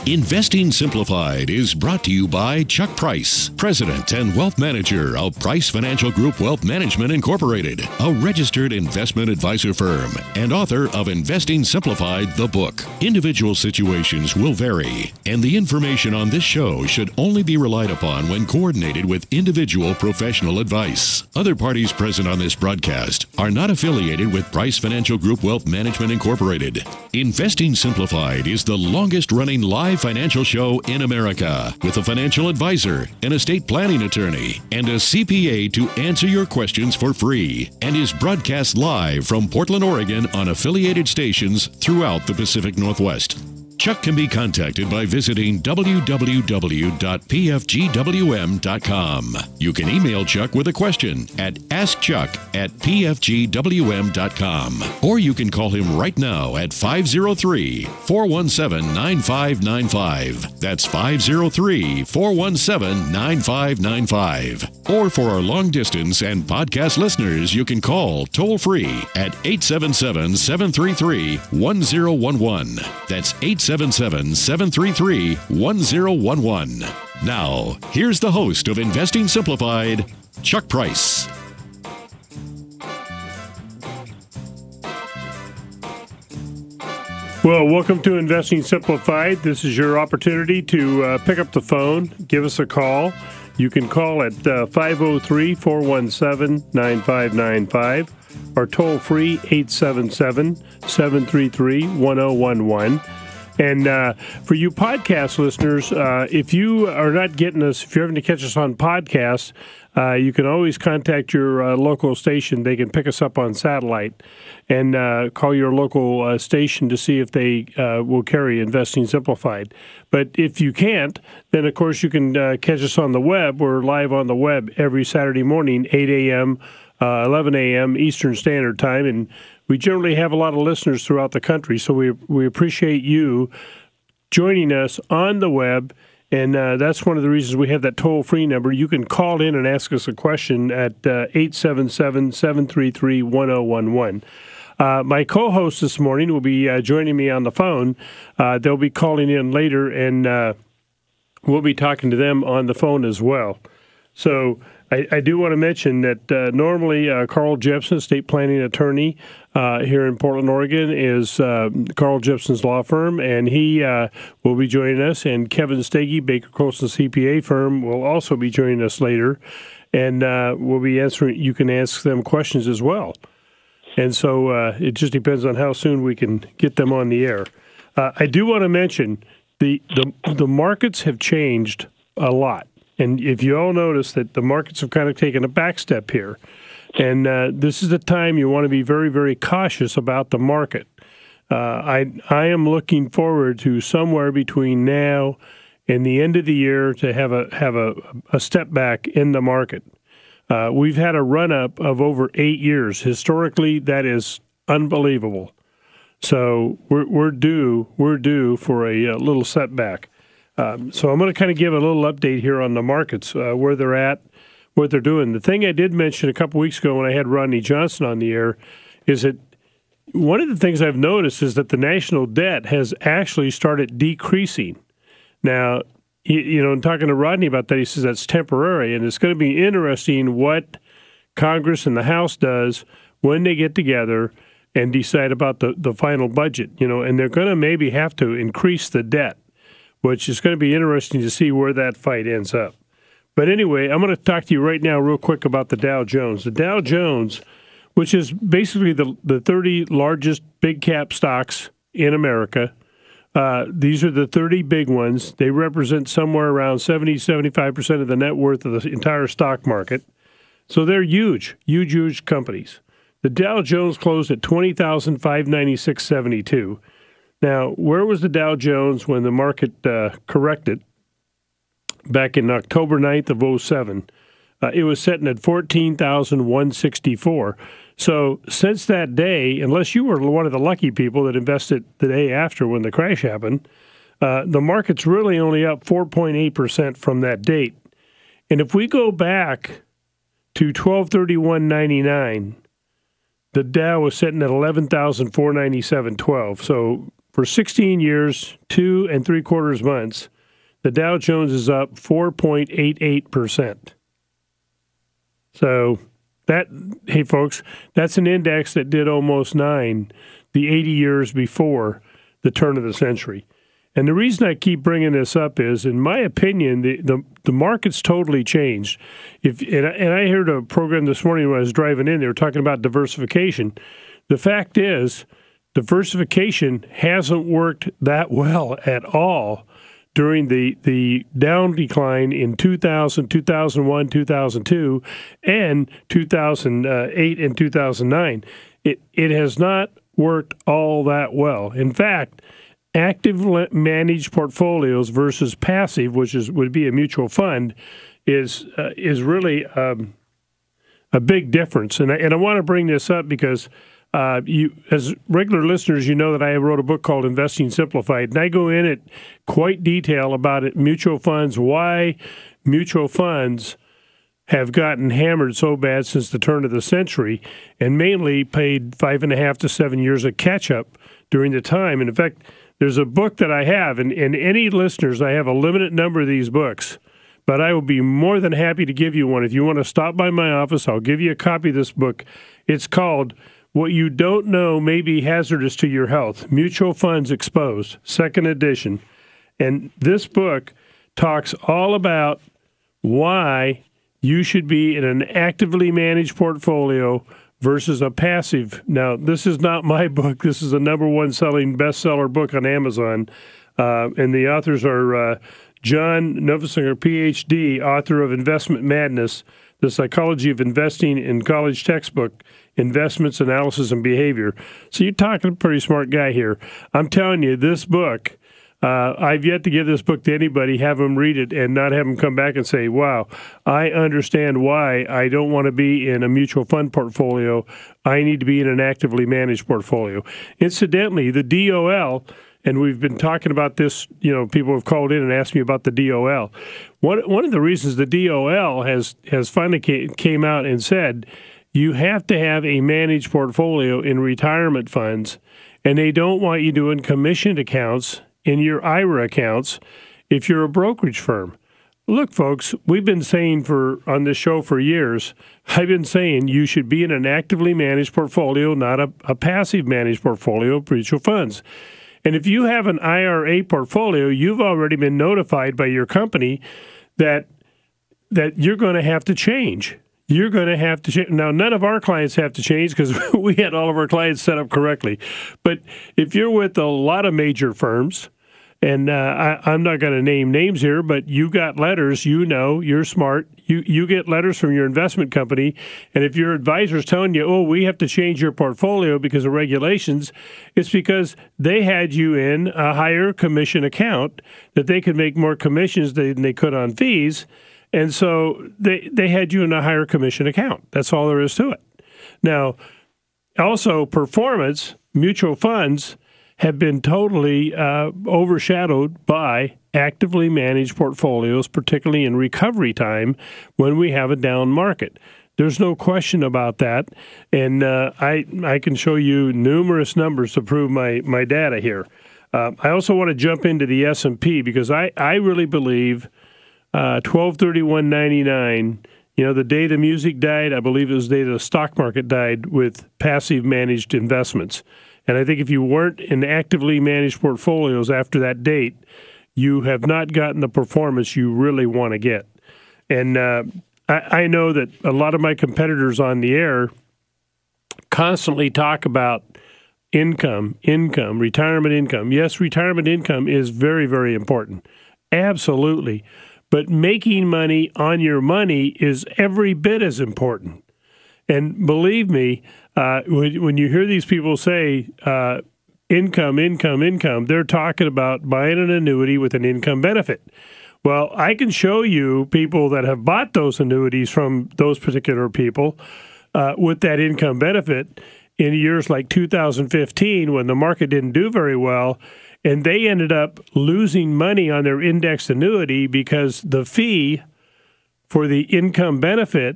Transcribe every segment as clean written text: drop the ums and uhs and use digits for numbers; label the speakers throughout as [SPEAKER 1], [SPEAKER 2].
[SPEAKER 1] Investing Simplified is brought to you by Chuck Price, President and Wealth Manager of Price Financial Group Wealth Management Incorporated, a registered investment advisor firm, and author of Investing Simplified, the book. Individual situations will vary, and the information on this show should only be relied upon when coordinated with individual professional advice. Other parties present on this broadcast are not affiliated with Price Financial Group Wealth Management Incorporated. Investing Simplified is the longest-running live financial show in America, with a financial advisor, an estate planning attorney, and a CPA to answer your questions for free, and is broadcast live from Portland, Oregon on affiliated stations throughout the Pacific Northwest. Chuck can be contacted by visiting www.pfgwm.com. You can email Chuck with a question at askchuck@pfgwm.com. Or you can call him right now at 503-417-9595. That's 503-417-9595. Or for our long distance and podcast listeners, you can call toll free at 877-733-1011. That's 877-733-1011. Now, here's the host of Investing Simplified, Chuck Price.
[SPEAKER 2] Well, welcome to Investing Simplified. This is your opportunity to pick up the phone, give us a call. You can call at 503-417-9595 or toll free 877-733-1011. And for you podcast listeners, if you are not getting us, if you're having to catch us on podcasts, you can always contact your local station. They can pick us up on satellite and call your local station to see if they will carry Investing Simplified. But if you can't, then, of course, you can catch us on the web. We're live on the web every Saturday morning, 8 a.m., 11 a.m. Eastern Standard Time, and we generally have a lot of listeners throughout the country, so we appreciate you joining us on the web, and that's one of the reasons we have that toll-free number. You can call in and ask us a question at 877-733-1011. My co-host this morning will be joining me on the phone. They'll be calling in later, and we'll be talking to them on the phone as well. So I do want to mention that normally Carl Jepson, estate planning attorney here in Portland, Oregon, is Carl Jepson's law firm, and he will be joining us. And Kevin Steggy, Baker Colson CPA firm, will also be joining us later, and we'll be answering. You can ask them questions as well. And so it just depends on how soon we can get them on the air. I do want to mention the markets have changed a lot. And if you all notice that the markets have kind of taken a back step here, and this is the time you want to be very, very cautious about the market. I am looking forward to somewhere between now and the end of the year to have a step back in the market. We've had a run-up of over 8 years. Historically, that is unbelievable. So we're due for a little setback. So I'm going to kind of give a little update here on the markets, where they're at, what they're doing. The thing I did mention a couple weeks ago when I had Rodney Johnson on the air is that one of the things I've noticed is that the national debt has actually started decreasing. Now, in talking to Rodney about that, he says that's temporary, and it's going to be interesting what Congress and the House does when they get together and decide about the final budget, and they're going to maybe have to increase the debt, which is going to be interesting to see where that fight ends up. But anyway, I'm going to talk to you right now real quick about the Dow Jones. The Dow Jones, which is basically the 30 largest big-cap stocks in America, these are the 30 big ones. They represent somewhere around 70-75% of the net worth of the entire stock market. So they're huge companies. The Dow Jones closed at 20,596.72. Now, where was the Dow Jones when the market corrected back in October 9th of 2007? It was sitting at 14,164. So since that day, unless you were one of the lucky people that invested the day after when the crash happened, the market's really only up 4.8% from that date. And if we go back to 12/31/99, the Dow was sitting at 11,497.12. So for 16 years, 2 3/4 months, the Dow Jones is up 4.88%. So hey folks, that's an index that did almost 9 the 80 years before the turn of the century. And the reason I keep bringing this up is, in my opinion, the market's totally changed. And I heard a program this morning when I was driving in, they were talking about diversification. The fact is, diversification hasn't worked that well at all during the down decline in 2000, 2001, 2002, and 2008 and 2009. It has not worked all that well. In fact, active managed portfolios versus passive, which would be a mutual fund, is really a big difference. And I want to bring this up because you, as regular listeners, you know that I wrote a book called Investing Simplified, and I go in at quite detail about it, mutual funds, why mutual funds have gotten hammered so bad since the turn of the century, and mainly paid 5.5 to 7 years of catch-up during the time. And in fact, there's a book that I have, and any listeners, I have a limited number of these books, but I will be more than happy to give you one. If you want to stop by my office, I'll give you a copy of this book. It's called What You Don't Know May Be Hazardous to Your Health, Mutual Funds Exposed, second edition. And this book talks all about why you should be in an actively managed portfolio versus a passive. Now, this is not my book. This is a #1 selling bestseller book on Amazon. And the authors are John Novosinger, PhD, author of Investment Madness, The Psychology of Investing in College Textbook, Investments, Analysis, and Behavior. So you're talking a pretty smart guy here. I'm telling you, this book, I've yet to give this book to anybody, have them read it, and not have them come back and say, wow, I understand why I don't want to be in a mutual fund portfolio. I need to be in an actively managed portfolio. Incidentally, the DOL, and we've been talking about this, people have called in and asked me about the DOL. One of the reasons the DOL has finally came out and said, you have to have a managed portfolio in retirement funds, and they don't want you doing commissioned accounts in your IRA accounts if you're a brokerage firm. Look, folks, we've been saying on this show for years, I've been saying you should be in an actively managed portfolio, not a passive managed portfolio of mutual funds. And if you have an IRA portfolio, you've already been notified by your company that you're going to have to change. You're going to have to change. Now, none of our clients have to change because we had all of our clients set up correctly. But if you're with a lot of major firms, and I'm not going to name names here, but you got letters, you're smart. You get letters from your investment company, and if your advisor's telling you, we have to change your portfolio because of regulations, it's because they had you in a higher commission account that they could make more commissions than they could on fees, and so they had you in a higher commission account. That's all there is to it. Now, also performance, mutual funds have been totally overshadowed by actively managed portfolios, particularly in recovery time when we have a down market. There's no question about that, and I can show you numerous numbers to prove my data here. I also want to jump into the S&P because I really believe 12/31/99, the day the music died, I believe it was the day the stock market died with passive managed investments. And I think if you weren't in actively managed portfolios after that date, you have not gotten the performance you really want to get. And I know that a lot of my competitors on the air constantly talk about income, retirement income. Yes, retirement income is very, very important. Absolutely. But making money on your money is every bit as important. And believe me, when you hear these people say income, they're talking about buying an annuity with an income benefit. Well, I can show you people that have bought those annuities from those particular people with that income benefit in years like 2015 when the market didn't do very well, and they ended up losing money on their indexed annuity because the fee for the income benefit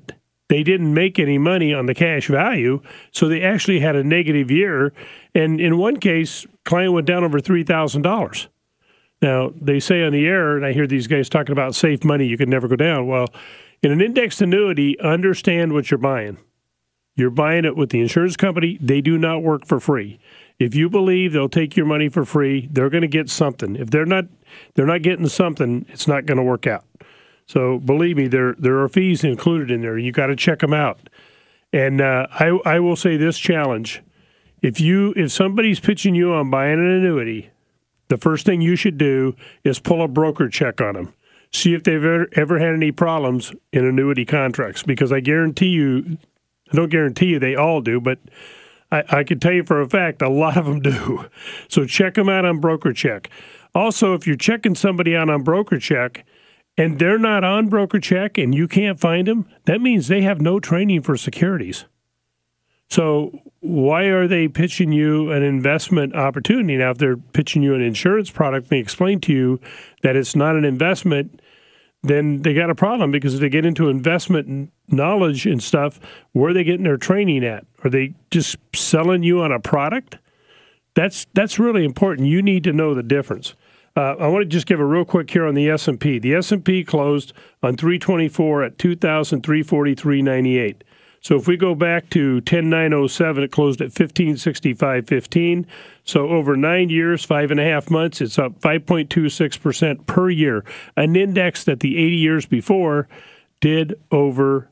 [SPEAKER 2] they didn't make any money on the cash value, so they actually had a negative year. And in one case, client went down over $3,000. Now, they say on the air, and I hear these guys talking about safe money, you could never go down. Well, in an indexed annuity, understand what you're buying. You're buying it with the insurance company. They do not work for free. If you believe they'll take your money for free, they're going to get something. If they're not getting something, it's not going to work out. So believe me, there are fees included in there. You got to check them out. And I will say this challenge: if somebody's pitching you on buying an annuity, the first thing you should do is pull a broker check on them. See if they've ever had any problems in annuity contracts, because I don't guarantee you they all do, but I can tell you for a fact a lot of them do. So check them out on broker check. Also, if you're checking somebody out on broker check and they're not on broker check and you can't find them, that means they have no training for securities. So why are they pitching you an investment opportunity? Now, if they're pitching you an insurance product, they explain to you that it's not an investment, then they got a problem, because if they get into investment knowledge and stuff, where are they getting their training at? Are they just selling you on a product? That's really important. You need to know the difference. I want to just give a real quick here on the S&P. The S&P closed on 3/24 at 2,343.98. So if we go back to 10/9/07, it closed at 1565.15. So over 9 years, 5.5 months, it's up 5.26% per year. An index that the 80 years before did over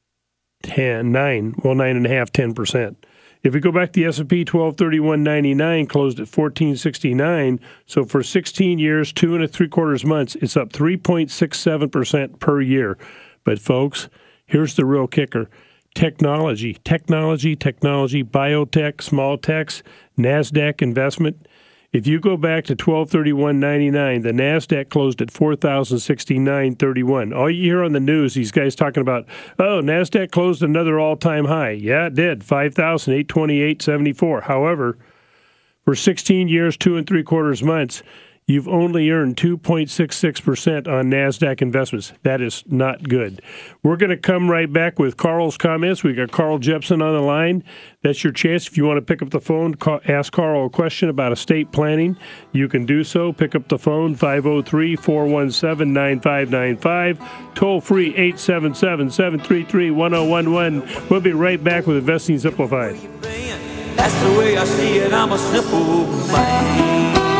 [SPEAKER 2] 10%. If we go back to the S&P, 12/31.99 closed at 1469. So for 16 years, 2 3/4 months, it's up 3.67% per year. But folks, here's the real kicker. Technology, biotech, small techs, NASDAQ investment. If you go back to 12/31.99, the NASDAQ closed at 4,069.31. All you hear on the news, these guys talking about, NASDAQ closed another all-time high. Yeah, it did, 5,828.74. However, for 16 years, 2 3/4 months, you've only earned 2.66% on NASDAQ investments. That is not good. We're going to come right back with Carl's comments. We got Carl Jepson on the line. That's your chance. If you want to pick up the phone, ask Carl a question about estate planning, you can do so. Pick up the phone, 503-417-9595. Toll free, 877-733-1011. We'll be right back with Investing Simplified.
[SPEAKER 3] That's the way I see it. I'm a simple man.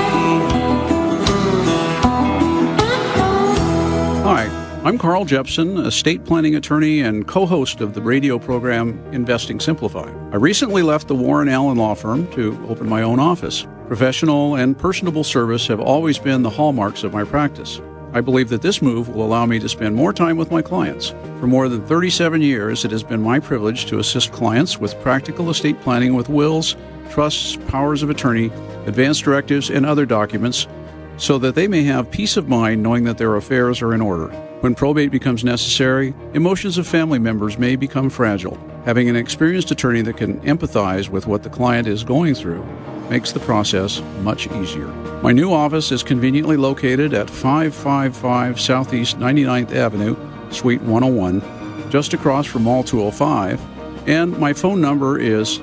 [SPEAKER 4] Hi, I'm Carl Jepson, estate planning attorney and co-host of the radio program Investing Simplified. I recently left the Warren Allen Law Firm to open my own office. Professional and personable service have always been the hallmarks of my practice. I believe that this move will allow me to spend more time with my clients. For more than 37 years, it has been my privilege to assist clients with practical estate planning with wills, trusts, powers of attorney, advance directives, and other documents, so that they may have peace of mind knowing that their affairs are in order. When probate becomes necessary, emotions of family members may become fragile. Having an experienced attorney that can empathize with what the client is going through makes the process much easier. My new office is conveniently located at 555 Southeast 99th Avenue, Suite 101, just across from Mall 205, and my phone number is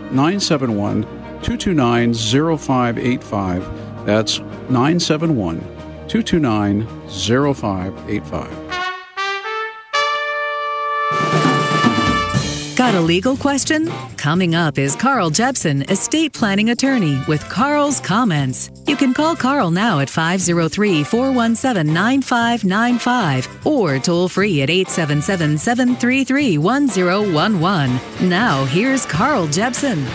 [SPEAKER 4] 971-229-0585. That's 971-229-0585.
[SPEAKER 5] Got a legal question? Coming up is Carl Jepson, estate planning attorney, with Carl's Comments. You can call Carl now at 503-417-9595 or toll free at 877-733-1011. Now, here's Carl Jepson.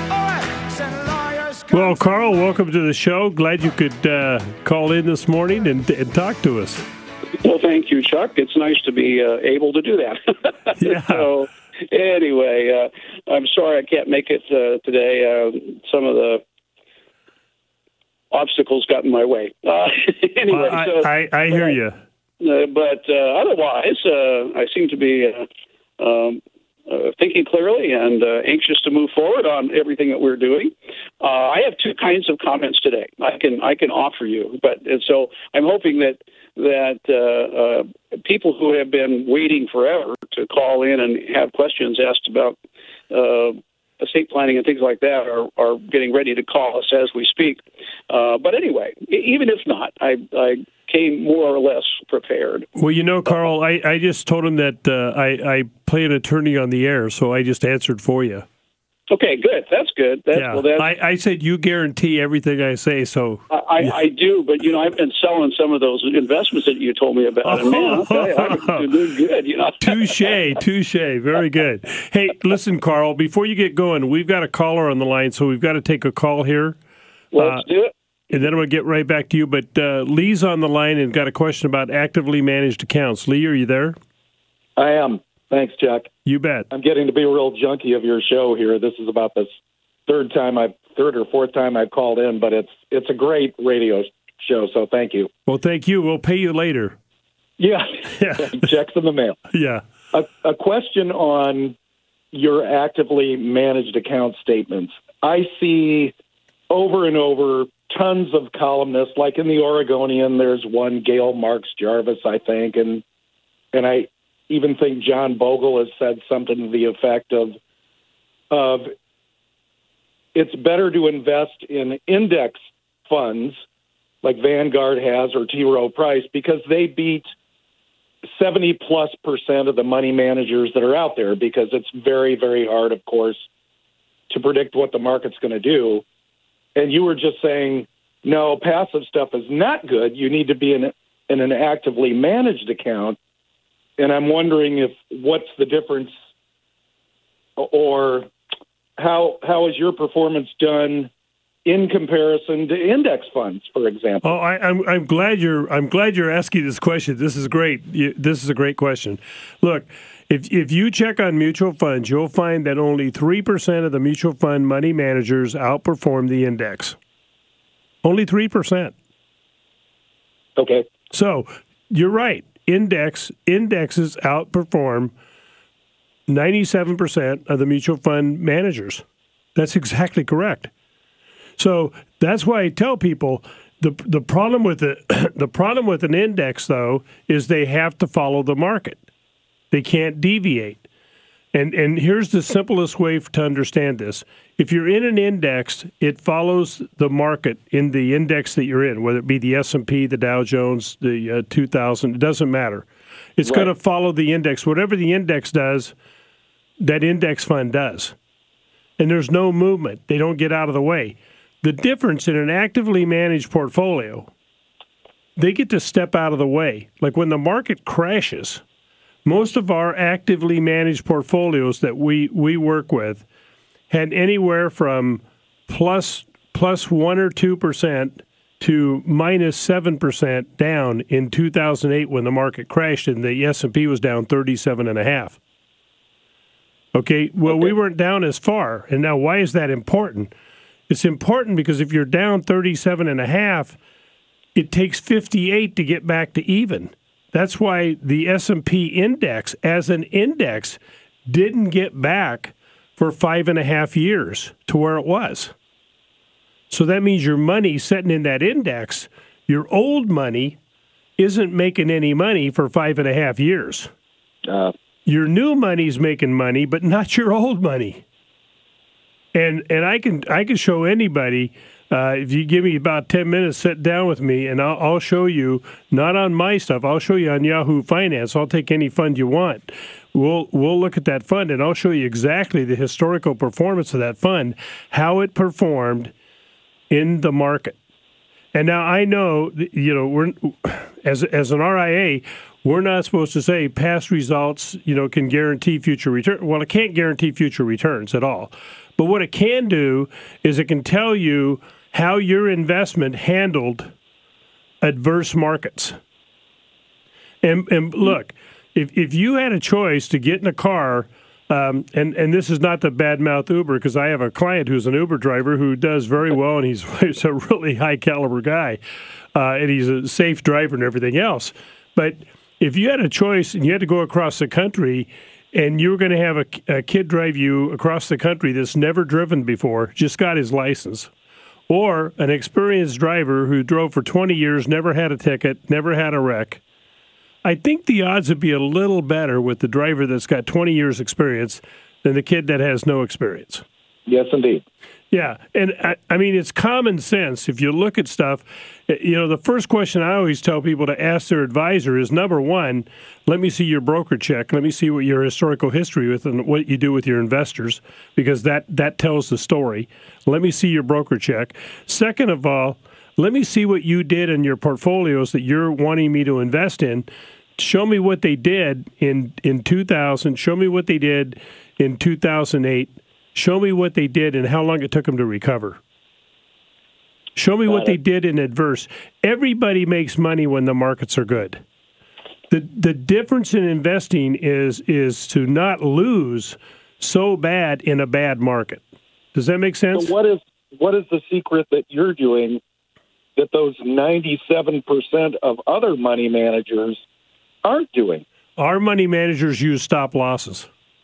[SPEAKER 2] Well, Carl, welcome to the show. Glad you could call in this morning and talk to us.
[SPEAKER 6] Well, thank you, Chuck. It's nice to be able to do that.
[SPEAKER 2] Yeah.
[SPEAKER 6] So, anyway, I'm sorry I can't make it today. Some of the obstacles got in my way. Anyway,
[SPEAKER 2] I hear you.
[SPEAKER 6] But otherwise, I seem to be thinking clearly and anxious to move forward on everything that we're doing. I have two kinds of comments today I can offer you, and so I'm hoping that people who have been waiting forever to call in and have questions asked about estate planning and things like that are getting ready to call us as we speak. But anyway, even if not, I came more or less prepared.
[SPEAKER 2] Well, Carl, I just told him that I play an attorney on the air, so I just answered for you.
[SPEAKER 6] Okay, good. That's good.
[SPEAKER 2] I said you guarantee everything I say, so...
[SPEAKER 6] I do, but, I've been selling some of those investments that you told me about, and man, I'll tell you, I'm doing good, Touche.
[SPEAKER 2] Very good. Hey, listen, Carl, before you get going, we've got a caller on the line, so we've got to take a call here.
[SPEAKER 6] Let's do it.
[SPEAKER 2] And then I'm going to get right back to you, but Lee's on the line and got a question about actively managed accounts. Lee, are you there?
[SPEAKER 7] I am. Thanks, Chuck.
[SPEAKER 2] You bet.
[SPEAKER 7] I'm getting to be a real junkie of your show here. This is about the third or fourth time I've called in, but it's a great radio show, so thank you.
[SPEAKER 2] Well, thank you. We'll pay you later.
[SPEAKER 7] Yeah. Checks in the mail.
[SPEAKER 2] Yeah.
[SPEAKER 7] A question on your actively managed account statements. I see over and over tons of columnists, like in the Oregonian, there's one, Gail Marks Jarvis, I think, and I even think John Bogle has said something to the effect of it's better to invest in index funds like Vanguard has or T. Rowe Price because they beat 70+% of the money managers that are out there, because it's very, very hard, of course, to predict what the market's going to do. And you were just saying, no, passive stuff is not good. You need to be in an actively managed account. And I'm wondering what's the difference, or how is your performance done in comparison to index funds, for example?
[SPEAKER 2] Oh, I'm glad you're asking this question. This is great. This is a great question. Look, if you check on mutual funds, you'll find that only 3% of the mutual fund money managers outperform the index. Only 3%.
[SPEAKER 7] Okay.
[SPEAKER 2] So you're right. Indexes outperform 97% of the mutual fund managers. That's exactly correct. So that's why I tell people the problem with the problem with an index, though, is they have to follow the market. They can't deviate. And here's the simplest way to understand this. If you're in an index, it follows the market in the index that you're in, whether it be the S&P, the Dow Jones, the 2000, it doesn't matter. It's going to follow the index. Whatever the index does, that index fund does. And there's no movement. They don't get out of the way. The difference in an actively managed portfolio, they get to step out of the way. Like when the market crashes, most of our actively managed portfolios that we work with had anywhere from plus 1 or 2% to minus 7% down in 2008 when the market crashed and the S&P was down 37.5%. Okay, well, we weren't down as far. And now why is that important? It's important because if you're down 37.5%, it takes 58 to get back to even. That's why the S&P index, as an index, didn't get back for 5.5 years to where it was. So that means your money sitting in that index, your old money, isn't making any money for 5.5 years. Your new money's making money, but not your old money. And I can show anybody. If you give me about 10 minutes, sit down with me, and I'll show you, not on my stuff, I'll show you on Yahoo Finance. I'll take any fund you want. We'll look at that fund, and I'll show you exactly the historical performance of that fund, how it performed in the market. And now I know, we're as an RIA, we're not supposed to say past results, can guarantee future return. Well, it can't guarantee future returns at all. But what it can do is it can tell you how your investment handled adverse markets. And look, if you had a choice to get in a car, and this is not to badmouth Uber, because I have a client who's an Uber driver who does very well, and he's a really high-caliber guy, and he's a safe driver and everything else. But if you had a choice and you had to go across the country and you're going to have a kid drive you across the country that's never driven before, just got his license, or an experienced driver who drove for 20 years, never had a ticket, never had a wreck, I think the odds would be a little better with the driver that's got 20 years experience than the kid that has no experience.
[SPEAKER 7] Yes, indeed.
[SPEAKER 2] Yeah, and I mean, it's common sense. If you look at stuff, the first question I always tell people to ask their advisor is, number one, let me see your broker check. Let me see what your historical history with and what you do with your investors, because that tells the story. Let me see your broker check. Second of all, let me see what you did in your portfolios that you're wanting me to invest in. Show me what they did in 2000. Show me what they did in 2008. Show me what they did and how long it took them to recover. Show me what they did in adverse. Everybody makes money when the markets are good. The difference in investing is to not lose so bad in a bad market. Does that make sense?
[SPEAKER 7] So what is the secret that you're doing that those 97% of other money managers aren't doing?
[SPEAKER 2] Our money managers use stop losses.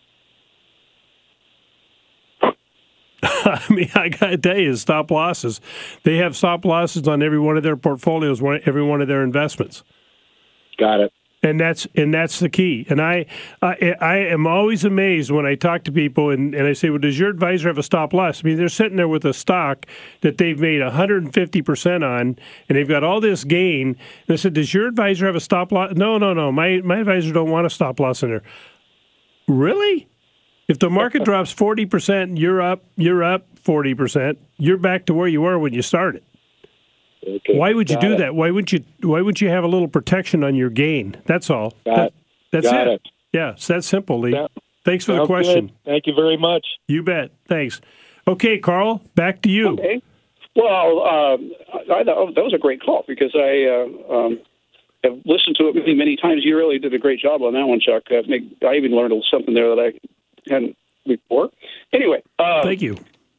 [SPEAKER 2] I mean, I got to tell you, stop losses. They have stop losses on every one of their portfolios, every one of their investments.
[SPEAKER 7] Got it.
[SPEAKER 2] And that's the key. And I am always amazed when I talk to people and I say, well, does your advisor have a stop loss? I mean, they're sitting there with a stock that they've made 150% on, and they've got all this gain. And I said, does your advisor have a stop loss? No. My advisor don't want a stop loss in there. Really? If the market drops 40%, you're up 40%. You're back to where you were when you started.
[SPEAKER 7] Okay.
[SPEAKER 2] Why would you do that? Why wouldn't you have a little protection on your gain? That's all. That's it. Yeah, it's that simple, Lee. Thanks for the question.
[SPEAKER 7] Good. Thank you very much.
[SPEAKER 2] You bet. Thanks. Okay, Carl, back to you.
[SPEAKER 6] Okay. Well, that was a great call because I have listened to it many times. You really did a great job on that one, Chuck. I even learned something there that I hadn't before. Anyway.
[SPEAKER 2] Thank you.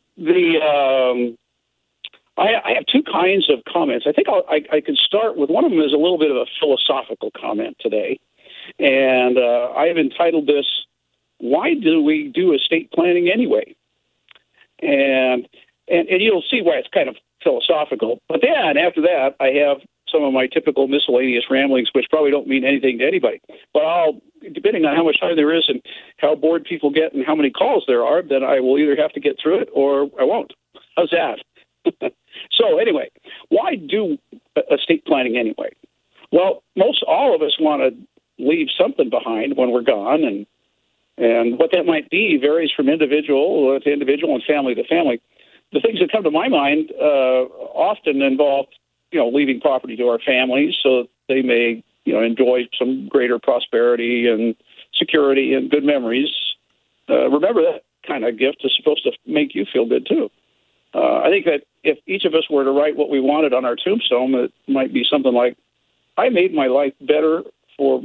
[SPEAKER 6] I have two kinds of comments. I think I can start with one of them is a little bit of a philosophical comment today. And I have entitled this, Why Do We Do Estate Planning Anyway? And you'll see why it's kind of philosophical. But then after that, I have some of my typical miscellaneous ramblings, which probably don't mean anything to anybody. But depending on how much time there is and how bored people get and how many calls there are, then I will either have to get through it or I won't. How's that? So anyway, why do estate planning anyway? Well, most all of us want to leave something behind when we're gone, and what that might be varies from individual to individual and family to family. The things that come to my mind often involve, leaving property to our families so that they may, enjoy some greater prosperity and security and good memories. Remember, that kind of gift is supposed to make you feel good too. I think that if each of us were to write what we wanted on our tombstone, it might be something like, I made life better for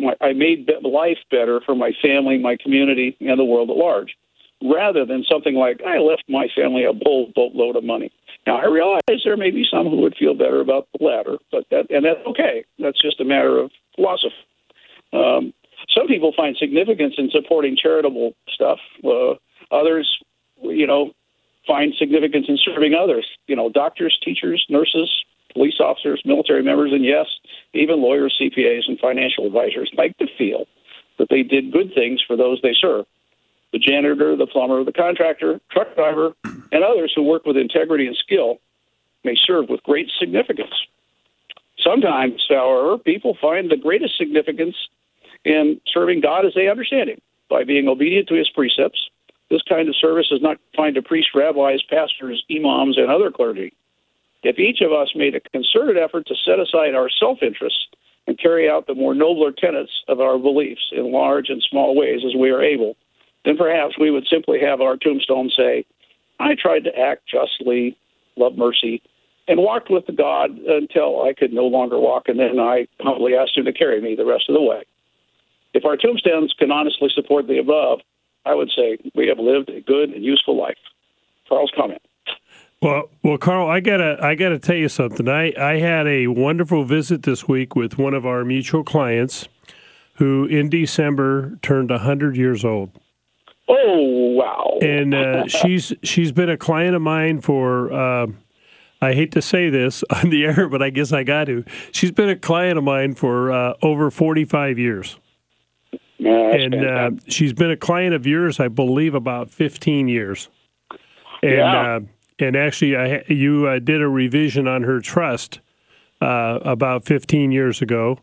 [SPEAKER 6] my family, my community, and the world at large, rather than something like, I left my family a boatload of money. Now, I realize there may be some who would feel better about the latter, but that's okay. That's just a matter of philosophy. Some people find significance in supporting charitable stuff. Others, find significance in serving others. Doctors, teachers, nurses, police officers, military members, and yes, even lawyers, CPAs, and financial advisors like to feel that they did good things for those they serve. The janitor, the plumber, the contractor, truck driver, and others who work with integrity and skill may serve with great significance. Sometimes, however, people find the greatest significance in serving God as they understand Him, by being obedient to His precepts. This kind of service is not confined to priests, rabbis, pastors, imams, and other clergy. If each of us made a concerted effort to set aside our self-interests and carry out the more nobler tenets of our beliefs in large and small ways as we are able, then perhaps we would simply have our tombstone say, I tried to act justly, love mercy, and walked with God until I could no longer walk, and then I humbly asked Him to carry me the rest of the way. If our tombstones can honestly support the above, I would say we have lived a good and useful life. Carl's comment.
[SPEAKER 2] Well, Carl, I gotta tell you something. I had a wonderful visit this week with one of our mutual clients who in December turned 100 years old.
[SPEAKER 6] Oh, wow.
[SPEAKER 2] And she's been a client of mine for, I hate to say this on the air, but I guess I got to. She's been a client of mine for over 45 years. And she's been a client of yours, I believe, about 15 years. And and actually, you did a revision on her trust about 15 years ago.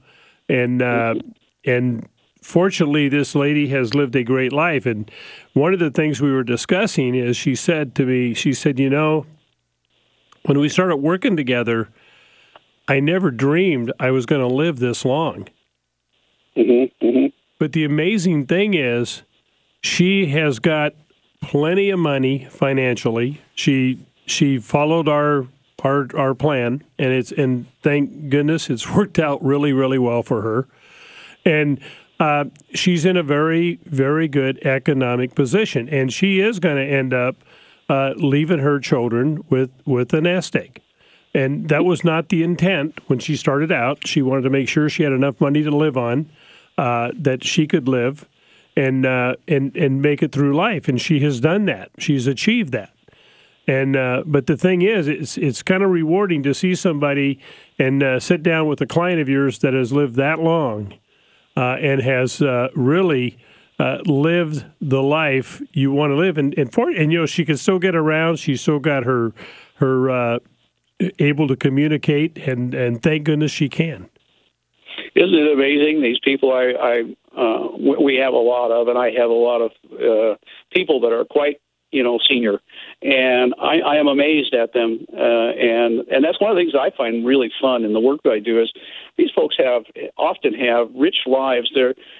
[SPEAKER 2] And fortunately, this lady has lived a great life. And one of the things we were discussing is she said to me, you know, when we started working together, I never dreamed I was going to live this long.
[SPEAKER 6] Mm-hmm, mm-hmm.
[SPEAKER 2] But the amazing thing is she has got plenty of money financially. She followed our plan, and thank goodness it's worked out really, really well for her. And she's in a very, very good economic position, and she is going to end up leaving her children with a nest egg. And that was not the intent when she started out. She wanted to make sure she had enough money to live on, that she could live and make it through life. And she has done that. She's achieved that. And but the thing is, it's kind of rewarding to see somebody and sit down with a client of yours that has lived that long and has really lived the life you want to live. And you know, she can still get around. She's still got her able to communicate, and thank goodness she can.
[SPEAKER 6] Isn't it amazing? These people we have a lot of, and I have a lot of people that are quite, you know, senior, and I am amazed at them. And that's one of the things I find really fun in the work that I do is these folks often have rich lives.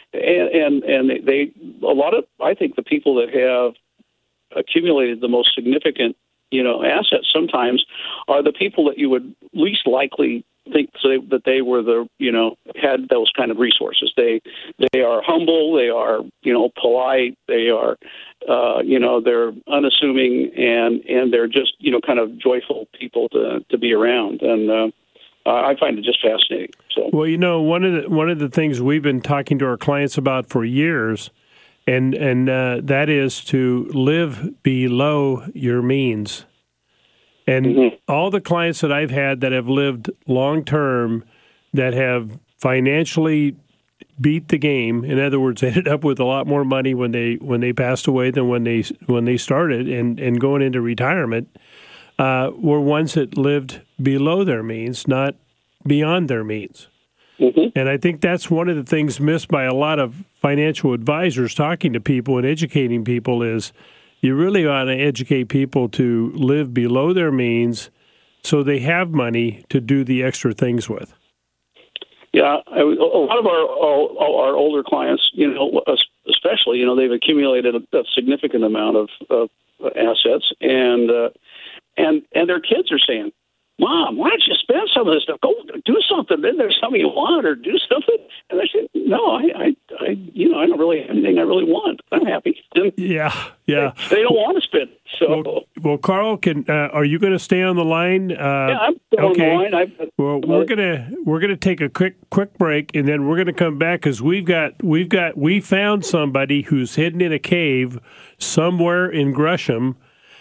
[SPEAKER 6] I think the people that have accumulated the most significant, you know, assets sometimes are the people that you would least likely think that they were had those kind of resources. They are humble, they are, you know, polite, they are, they're unassuming, and they're just, you know, kind of joyful people to be around. And I find it just fascinating. So,
[SPEAKER 2] well, you know, one of the things we've been talking to our clients about for years, and that is to live below your means. And all the clients that I've had that have lived long term, that have financially beat the game, in other words, ended up with a lot more money when they passed away than when they started and going into retirement, were ones that lived below their means, not beyond their means. Mm-hmm. And I think that's one of the things missed by a lot of financial advisors talking to people and educating people is you really want to educate people to live below their means so they have money to do the extra things with.
[SPEAKER 6] Yeah, a lot of our older clients, you know, especially, you know, they've accumulated a significant amount of assets, and their kids are saying, "Mom, why don't you spend some of this stuff? Go do something. Then there's something you want, or do something." And I said, "No, I don't really have anything I really want. I'm happy." And
[SPEAKER 2] yeah.
[SPEAKER 6] They don't want to spend. So,
[SPEAKER 2] well, Carl, are you going to stay on the line?
[SPEAKER 6] Yeah, I'm on the line.
[SPEAKER 2] We're gonna take a quick break, and then we're gonna come back because we found somebody who's hidden in a cave somewhere in Gresham.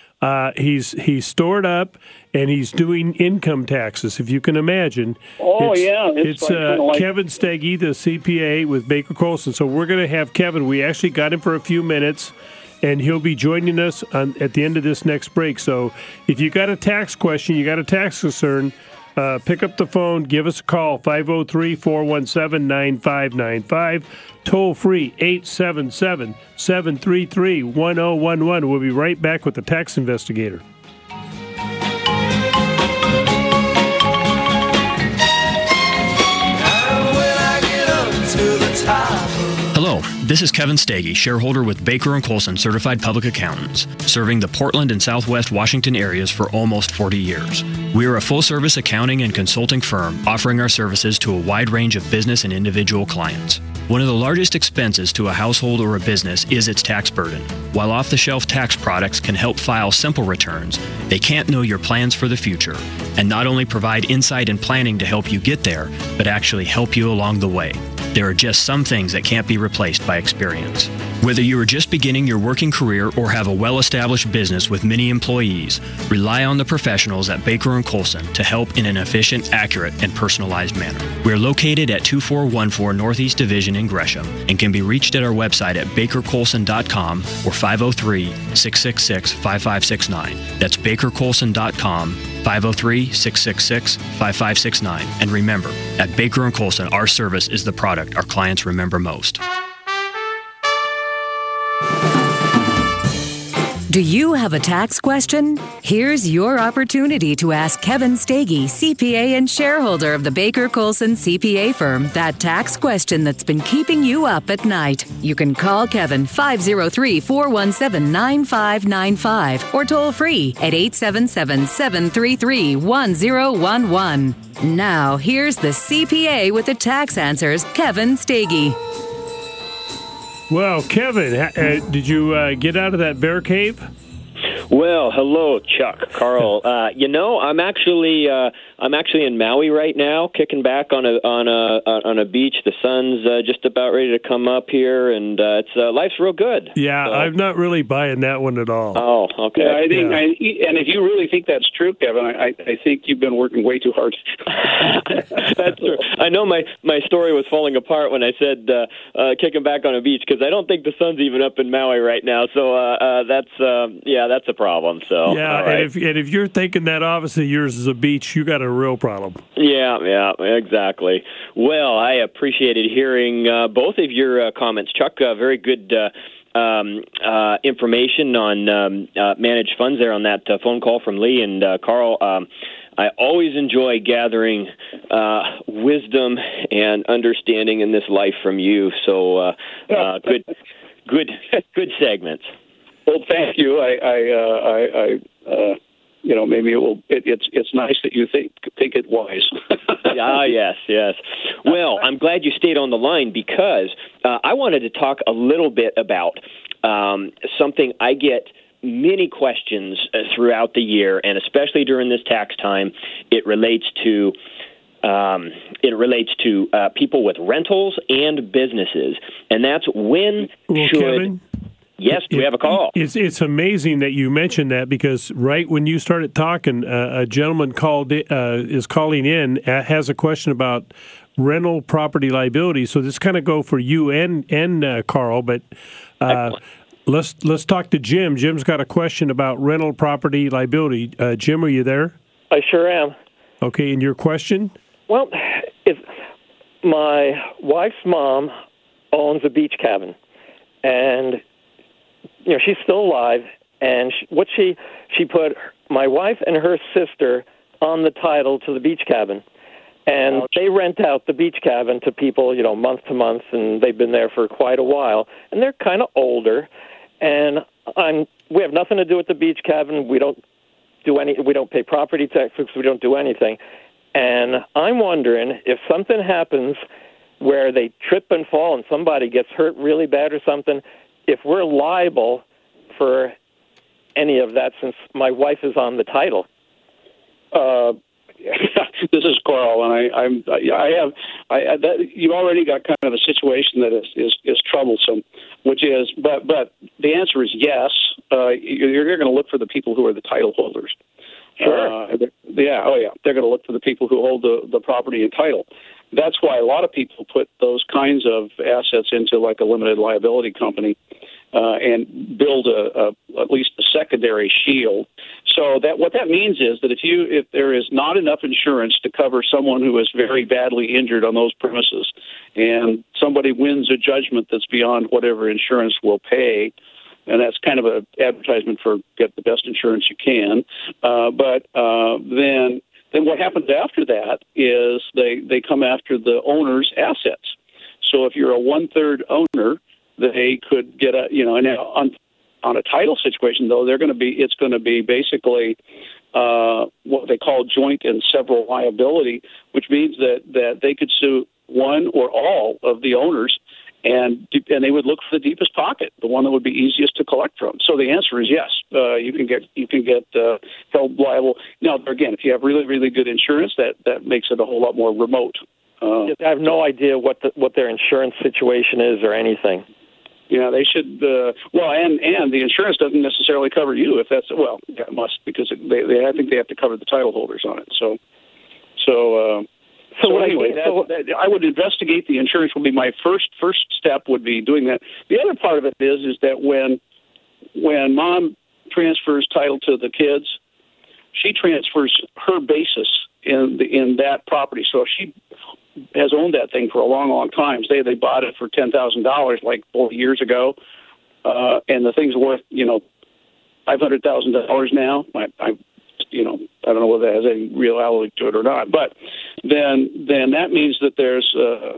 [SPEAKER 2] He's stored up, and he's doing income taxes, if you can imagine.
[SPEAKER 6] Oh,
[SPEAKER 2] it's Kevin Steggy, the CPA with Baker Colson. So we're going to have Kevin. We actually got him for a few minutes, and he'll be joining us at the end of this next break. So if you got a tax question, you got a tax concern, pick up the phone, give us a call, 503-417-9595. Toll free, 877-733-1011. We'll be right back with the Tax Investigator.
[SPEAKER 8] Hello, this is Kevin Steggy, shareholder with Baker & Colson Certified Public Accountants, serving the Portland and Southwest Washington areas for almost 40 years. We are a full-service accounting and consulting firm offering our services to a wide range of business and individual clients. One of the largest expenses to a household or a business is its tax burden. While off-the-shelf tax products can help file simple returns, they can't know your plans for the future and not only provide insight and planning to help you get there, but actually help you along the way. There are just some things that can't be replaced by experience. Whether you are just beginning your working career or have a well-established business with many employees, rely on the professionals at Baker & Colson to help in an efficient, accurate, and personalized manner. We are located at 2414 Northeast Division in Gresham and can be reached at our website at bakercolson.com or 503-666-5569. That's bakercolson.com, 503-666-5569. And remember, at Baker & Colson, our service is the product our clients remember most.
[SPEAKER 5] Do you have a tax question? Here's your opportunity to ask Kevin Stege, CPA and shareholder of the Baker Colson CPA firm, that tax question that's been keeping you up at night. You can call Kevin 503-417-9595 or toll free at 877-733-1011. Now, here's the CPA with the tax answers, Kevin Stege.
[SPEAKER 2] Well, Kevin, did you get out of that bear cave?
[SPEAKER 9] Well, hello, Chuck, Carl. I'm actually in Maui right now, kicking back on a beach. The sun's just about ready to come up here, and life's real good.
[SPEAKER 2] Yeah, so. I'm not really buying that one at all.
[SPEAKER 9] Oh, okay.
[SPEAKER 6] Yeah, I think, and if you really think that's true, Kevin, I think you've been working way too hard.
[SPEAKER 9] That's true. I know my story was falling apart when I said kicking back on a beach, because I don't think the sun's even up in Maui right now. So that's a problem. So
[SPEAKER 2] yeah, right. and if you're thinking that obviously yours is a beach, you got a real problem.
[SPEAKER 9] Yeah, exactly. Well, I appreciated hearing both of your comments, Chuck. Very good information on managed funds there on that phone call from Lee and Carl. I always enjoy gathering wisdom and understanding in this life from you. So good segments.
[SPEAKER 6] Well, thank you. Maybe it will. It's nice that you think it wise.
[SPEAKER 9] Yes. Well, I'm glad you stayed on the line, because I wanted to talk a little bit about something I get many questions throughout the year, and especially during this tax time. It relates to people with rentals and businesses, and that's when should.
[SPEAKER 2] Kevin?
[SPEAKER 9] Yes, do we have a call?
[SPEAKER 2] It's amazing that you mentioned that, because right when you started talking, a gentleman is calling in, has a question about rental property liability. So this kind of go for you and Carl, but let's talk to Jim. Jim's got a question about rental property liability. Jim, are you there?
[SPEAKER 10] I sure am.
[SPEAKER 2] Okay, and your question?
[SPEAKER 10] Well, if my wife's mom owns a beach cabin, and she's still alive, and she put my wife and her sister on the title to the beach cabin, and they rent out the beach cabin to people, month to month, and they've been there for quite a while, and they're kind of older, and we have nothing to do with the beach cabin. We don't pay property taxes. We don't do anything, and I'm wondering if something happens where they trip and fall and somebody gets hurt really bad or something, if we're liable for any of that, since my wife is on the title.
[SPEAKER 6] This is Carl, and you already got kind of a situation that is troublesome, which is, but the answer is yes. You're going to look for the people who are the title holders.
[SPEAKER 10] Sure.
[SPEAKER 6] They're going to look for the people who hold the property and title. That's why a lot of people put those kinds of assets into like a limited liability company and build at least a secondary shield. So that what that means is that if there is not enough insurance to cover someone who is very badly injured on those premises, and somebody wins a judgment that's beyond whatever insurance will pay, and that's kind of an advertisement for get the best insurance you can, then what happens after that is they come after the owner's assets. So if you're a 1/3 owner, they could get on a title situation, though, it's going to be basically what they call joint and several liability, which means that they could sue one or all of the owners, and they would look for the deepest pocket, the one that would be easiest to collect from. So the answer is yes. You can get held liable. Now, again, if you have really, really good insurance, that makes it a whole lot more remote.
[SPEAKER 10] I have no idea what their insurance situation is or anything.
[SPEAKER 6] Yeah, they should. And the insurance doesn't necessarily cover you if that's it must, because I think they have to cover the title holders on it. So anyway, I would investigate the insurance. Would be my first step. Would be doing that. The other part of it is that when mom transfers title to the kids, she transfers her basis in that property. So if she has owned that thing for a long, long time. Say they bought it for $10,000 like 4 years ago, and the thing's worth $500,000 now. I don't know whether that has any reality to it or not. But then that means that there's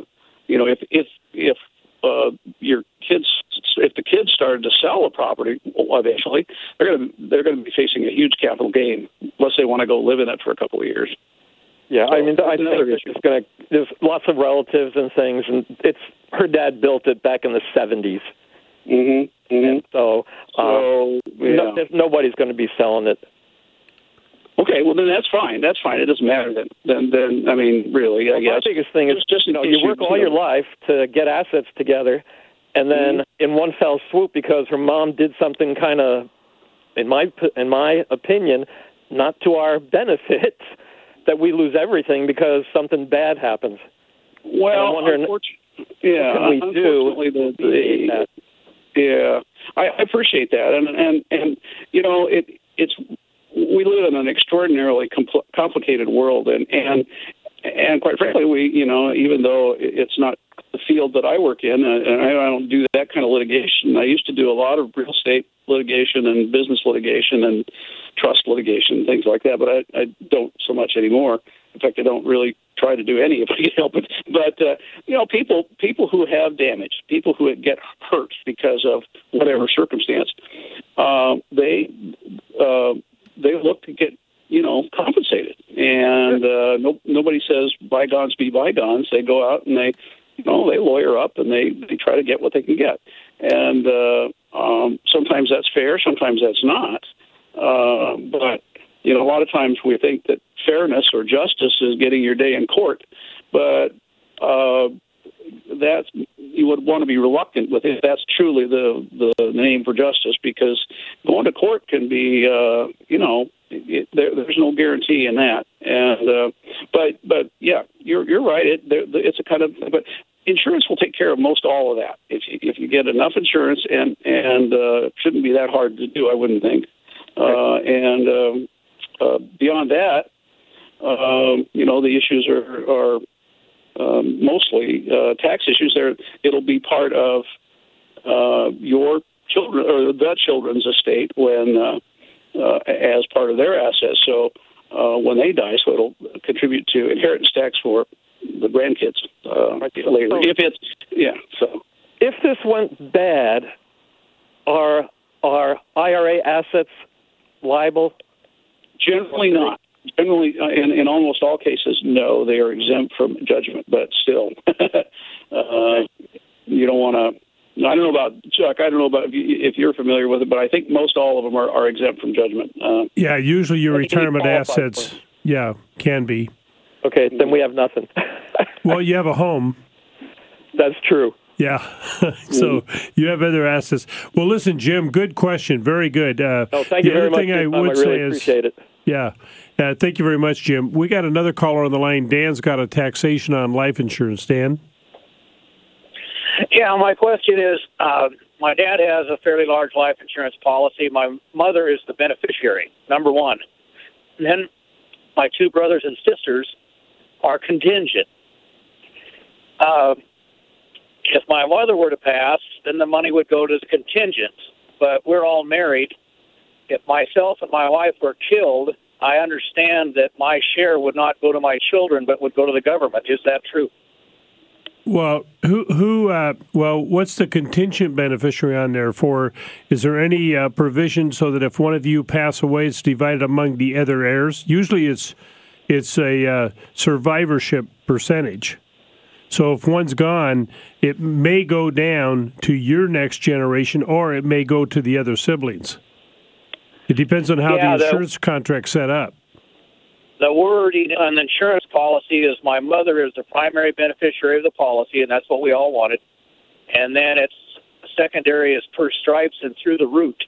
[SPEAKER 6] if the kids started to sell a property eventually, they're going to be facing a huge capital gain unless they want to go live in it for a couple of years.
[SPEAKER 10] Yeah, so, I mean, I think there's lots of relatives and things, and her dad built it back in the 70s. Mm-hmm. And so nobody's going to be selling it.
[SPEAKER 6] Okay, well then that's fine. That's fine. It doesn't matter then. I mean, really, I guess.
[SPEAKER 10] My biggest thing is just you work all your life to get assets together, and then in one fell swoop, because her mom did something kind of, in my opinion, not to our benefit, that we lose everything because something bad happens.
[SPEAKER 6] Well,
[SPEAKER 10] I'm wondering, what can we do?
[SPEAKER 6] Yeah, I appreciate that, and it's we live in an extraordinarily complicated world, and quite frankly, we even though it's not the field that I work in, and I don't do that kind of litigation. I used to do a lot of real estate litigation and business litigation and trust litigation, things like that, but I don't so much anymore. In fact, I don't really try to do any if I can help it. But people who have damage, people who get hurt because of whatever circumstance, they look to get compensated, and nobody says bygones be bygones. They go out and they lawyer up and they try to get what they can get, and sometimes that's fair, sometimes that's not. But a lot of times we think that fairness or justice is getting your day in court, but that you would want to be reluctant with if that's truly the name for justice, because going to court can be there's no guarantee in that. And but yeah, you're right. It's a kind of, but insurance will take care of most all of that if you get enough insurance, and it shouldn't be that hard to do, I wouldn't think. And beyond that, the issues are mostly tax issues. It'll be part of your children or the children's estate when as part of their assets. So when they die, so it'll contribute to inheritance tax for the grandkids later.
[SPEAKER 10] If this went bad, are IRA assets liable?
[SPEAKER 6] Generally not. Generally, in almost all cases, no, they are exempt from judgment. But still, you don't want to. I don't know about Chuck. I don't know about if you're familiar with it, but I think most all of them are exempt from judgment.
[SPEAKER 2] Usually your retirement assets, can be.
[SPEAKER 10] Okay, then we have nothing.
[SPEAKER 2] Well, you have a home.
[SPEAKER 10] That's true.
[SPEAKER 2] Yeah. So you have other assets. Well, listen, Jim, good question. Very good.
[SPEAKER 10] Thank you very much.
[SPEAKER 2] The other thing I would say is,
[SPEAKER 10] appreciate it.
[SPEAKER 2] Yeah. Thank you very much, Jim. We got another caller on the line. Dan's got a taxation on life insurance. Dan?
[SPEAKER 11] Yeah, my question is, my dad has a fairly large life insurance policy. My mother is the beneficiary, number one. And then my two brothers and sisters are contingent. If my mother were to pass, then the money would go to the contingent. But we're all married. If myself and my wife were killed, I understand that my share would not go to my children, but would go to the government. Is that true?
[SPEAKER 2] Well, what's the contingent beneficiary on there for? Is there any provision so that if one of you pass away, it's divided among the other heirs? Usually it's a survivorship percentage. So if one's gone, it may go down to your next generation, or it may go to the other siblings. It depends on how the insurance contract's set up.
[SPEAKER 11] the wording on the insurance policy is my mother is the primary beneficiary of the policy, and that's what we all wanted. And then it's secondary is per stripes and through the root.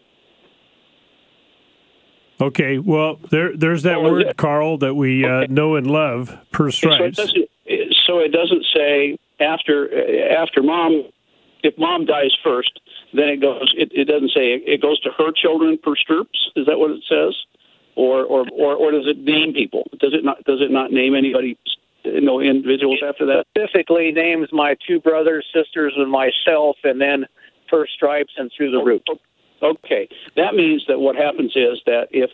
[SPEAKER 2] Okay, well, there's that word, Carl, that we know and love, per stripes.
[SPEAKER 6] So it doesn't say after mom, if mom dies first, then it goes. It doesn't say it goes to her children per stirps. Is that what it says, or does it name people? Does it not name anybody? No individuals after that.
[SPEAKER 11] Specifically names my two brothers, sisters, and myself, and then per stripes and through the root.
[SPEAKER 6] Okay, that means that what happens is that if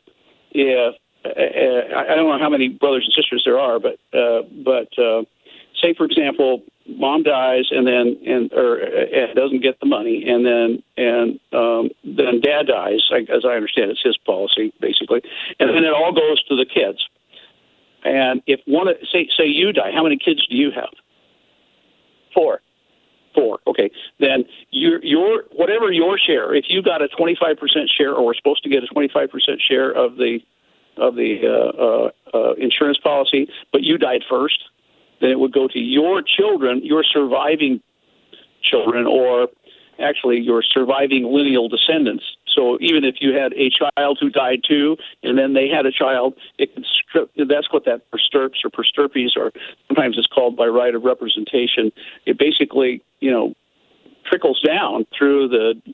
[SPEAKER 6] I don't know how many brothers and sisters there are, but say for example, mom dies and doesn't get the money, and then dad dies, as I understand it's his policy basically, and then it all goes to the kids. And if say you die, how many kids do you have?
[SPEAKER 11] 4.
[SPEAKER 6] Okay. Then your whatever your share, if you got a 25% share, or were supposed to get a 25% share of the insurance policy, but you died first, then it would go to your children, your surviving children, or actually your surviving lineal descendants. So even if you had a child who died too, and then they had a child, that's what that per stirps or per stirpes, or sometimes it's called by right of representation. It basically, trickles down through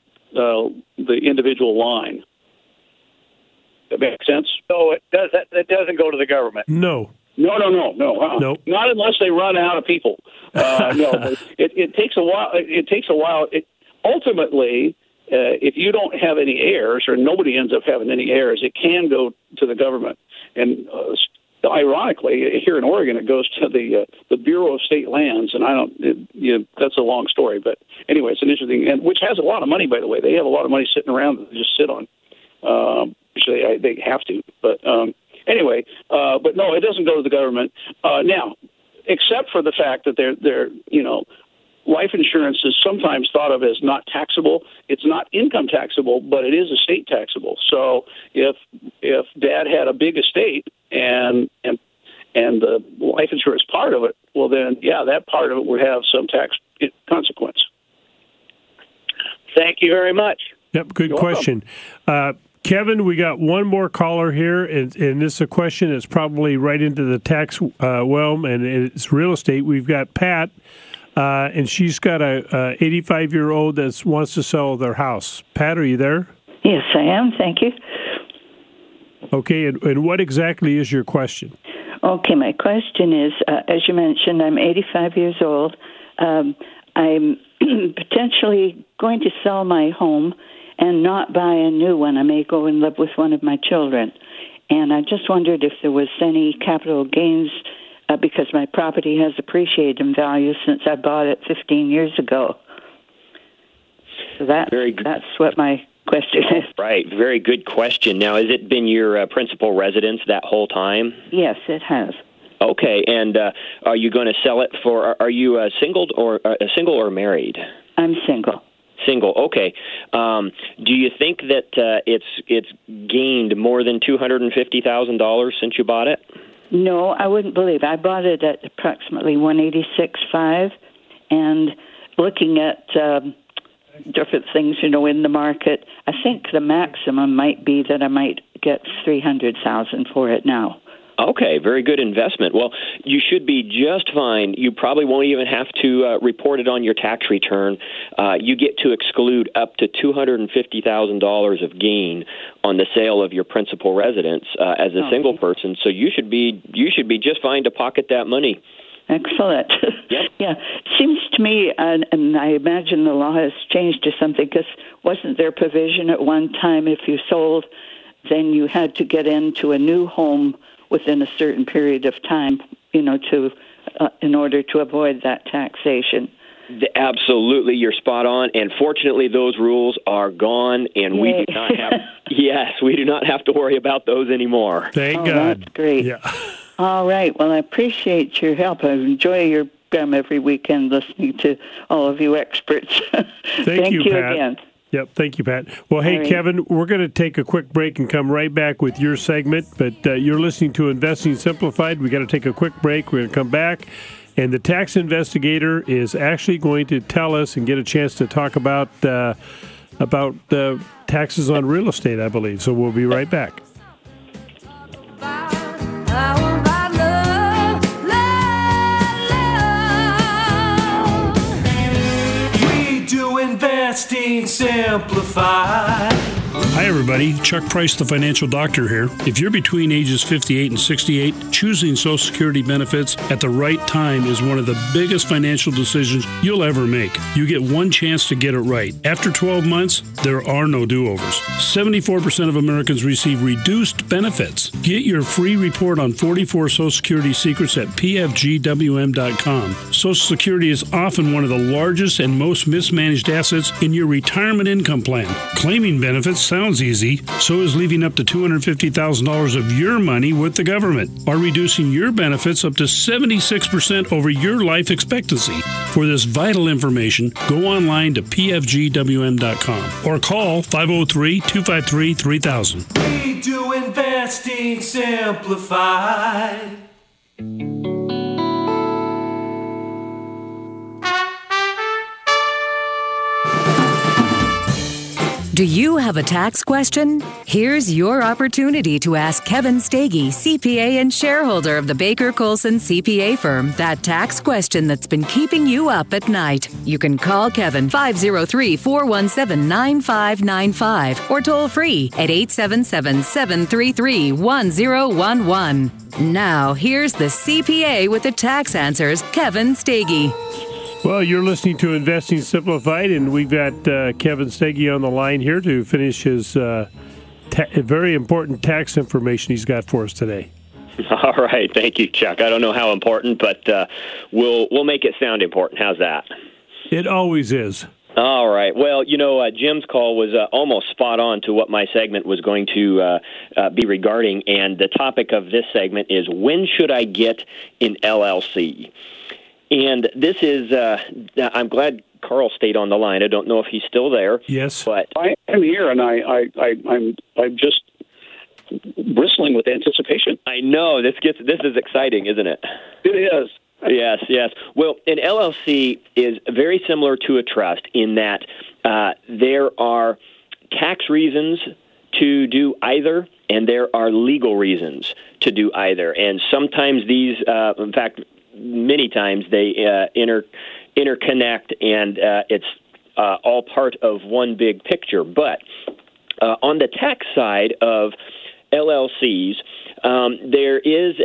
[SPEAKER 6] the individual line. That makes sense?
[SPEAKER 11] So it doesn't go to the government.
[SPEAKER 2] No.
[SPEAKER 6] No.
[SPEAKER 2] Nope.
[SPEAKER 6] Not unless they run out of people. No, it takes a while. It takes a while. Ultimately, if you don't have any heirs, or nobody ends up having any heirs, it can go to the government. And ironically, here in Oregon, it goes to the Bureau of State Lands, and that's a long story. But anyway, it's an interesting, and which has a lot of money, by the way. They have a lot of money sitting around that they just sit on. Usually they have to, but anyway, but no, it doesn't go to the government now, except for the fact that they're life insurance is sometimes thought of as not taxable. It's not income taxable, but it is estate taxable. So if dad had a big estate and the life insurance part of it, well then, yeah, that part of it would have some tax consequence.
[SPEAKER 11] Thank you very much.
[SPEAKER 2] Yep, good question. Kevin, we got one more caller here, and this is a question that's probably right into the tax realm, and it's real estate. We've got Pat, and she's got a 85-year-old that wants to sell their house. Pat, are you there?
[SPEAKER 12] Yes, I am. Thank you.
[SPEAKER 2] Okay, and what exactly is your question?
[SPEAKER 12] Okay, my question is, as you mentioned, I'm 85 years old. I'm potentially going to sell my home and not buy a new one. I may go and live with one of my children. And I just wondered if there was any capital gains because my property has appreciated in value since I bought it 15 years ago. So that's what my question is.
[SPEAKER 9] Right. Very good question. Now, has it been your principal residence that whole time?
[SPEAKER 12] Yes, it has.
[SPEAKER 9] Okay. And are you going to sell it for? Are you single or married?
[SPEAKER 12] I'm single.
[SPEAKER 9] Single. Okay. Do you think that it's gained more than $250,000 since you bought it?
[SPEAKER 12] No, I wouldn't believe. I bought it at approximately $186,500, and looking at different things, in the market, I think the maximum might be that I might get $300,000 for it now.
[SPEAKER 9] Okay, very good investment. Well, you should be just fine. You probably won't even have to report it on your tax return. You get to exclude up to $250,000 of gain on the sale of your principal residence as a single person. So you should be just fine to pocket that money.
[SPEAKER 12] Excellent.
[SPEAKER 9] Yep.
[SPEAKER 12] Yeah. It seems to me, and I imagine the law has changed to something, because wasn't there provision at one time if you sold, then you had to get into a new home within a certain period of time, to in order to avoid that taxation?
[SPEAKER 9] Absolutely, you're spot on. And fortunately, those rules are gone, and we do not have. Yes, we do not have to worry about those anymore.
[SPEAKER 2] Thank God.
[SPEAKER 12] That's great.
[SPEAKER 2] Yeah.
[SPEAKER 12] All right. Well, I appreciate your help. I enjoy your program every weekend, listening to all of you experts.
[SPEAKER 2] Thank you, Pat.
[SPEAKER 12] again.
[SPEAKER 2] Yep. Thank you, Pat. Well, hey,
[SPEAKER 6] right.
[SPEAKER 2] Kevin, we're going to take a quick break and come right back with your segment. But you're listening to Investing Simplified. We got to take a quick break. We're going to come back. And the tax investigator is actually going to tell us and get a chance to talk about taxes on real estate, I believe. So we'll be right back.
[SPEAKER 13] Investing Simplified. Hi, everybody. Chuck Price, the financial doctor here. If you're between ages 58 and 68, choosing Social Security benefits at the right time is one of the biggest financial decisions you'll ever make. You get one chance to get it right. After 12 months, there are no do-overs. 74% of Americans receive reduced benefits. Get your free report on 44 Social Security secrets at pfgwm.com. Social Security is often one of the largest and most mismanaged assets in your retirement income plan. Claiming benefits sounds easy. So is leaving up to $250,000 of your money with the government, or reducing your benefits up to 76% over your life expectancy. For this vital information, go online to pfgwm.com or call 503-253-3000.
[SPEAKER 14] We do Investing Simplified.
[SPEAKER 5] Do you have a tax question? Here's your opportunity to ask Kevin Stagey, CPA and shareholder of the Baker Colson CPA firm, that tax question that's been keeping you up at night. You can call Kevin 503-417-9595 or toll free at 877-733-1011. Now, here's the CPA with the tax answers, Kevin Stagey.
[SPEAKER 2] Well, you're listening to Investing Simplified, and we've got Kevin Stagey on the line here to finish his very important tax information he's got for us today.
[SPEAKER 9] All right. Thank you, Chuck. I don't know how important, but we'll make it sound important. How's that?
[SPEAKER 2] It always is.
[SPEAKER 9] All right. Well, Jim's call was almost spot on to what my segment was going to be regarding, and the topic of this segment is, when should I get an LLC? And this is, I'm glad Carl stayed on the line. I don't know if he's still there.
[SPEAKER 2] Yes.
[SPEAKER 9] But
[SPEAKER 6] I am here, and I'm just bristling with anticipation.
[SPEAKER 9] I know. This is exciting, isn't it?
[SPEAKER 6] It is.
[SPEAKER 9] Yes. Well, an LLC is very similar to a trust in that there are tax reasons to do either, and there are legal reasons to do either. And sometimes these, in fact, many times they interconnect, and it's all part of one big picture. But on the tax side of LLCs, there is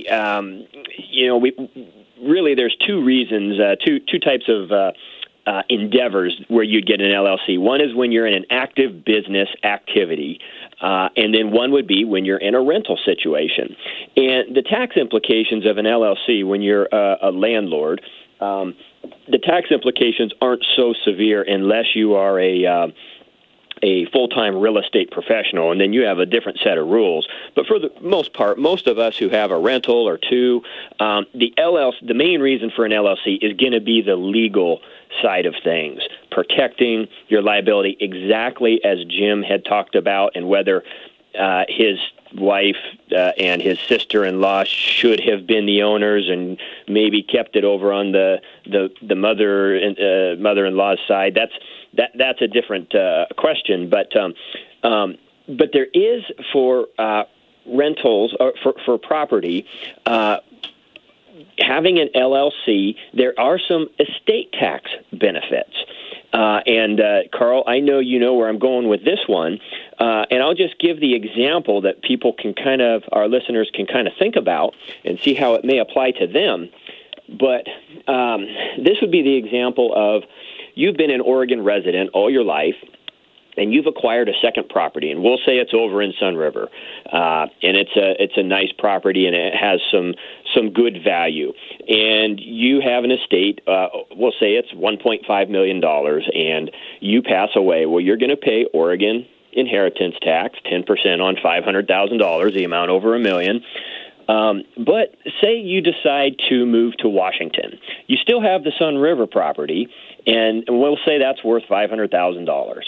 [SPEAKER 9] there's two reasons, two types of endeavors where you'd get an LLC. One is when you're in an active business activity, and then one would be when you're in a rental situation. And the tax implications of an LLC when you're a landlord, the tax implications aren't so severe unless you are a full-time real estate professional, and then you have a different set of rules. But for the most part, most of us who have a rental or two, the main reason for an LLC is going to be the legal side of things, protecting your liability exactly as Jim had talked about, and whether his wife and his sister-in-law should have been the owners and maybe kept it over on the mother-in-law's side. That's a different question, but there is for rentals or for property. Having an LLC, there are some estate tax benefits. And Carl, I know you know where I'm going with this one, and I'll just give the example that people can our listeners can kind of think about and see how it may apply to them. But this would be the example of, you've been an Oregon resident all your life, and you've acquired a second property, and we'll say it's over in Sun River, and it's a nice property, and it has some good value. And you have an estate, we'll say it's $1.5 million, and you pass away. Well, you're going to pay Oregon inheritance tax, 10% on $500,000, the amount over $1 million. But say you decide to move to Washington. You still have the Sun River property, and we'll say that's worth $500,000.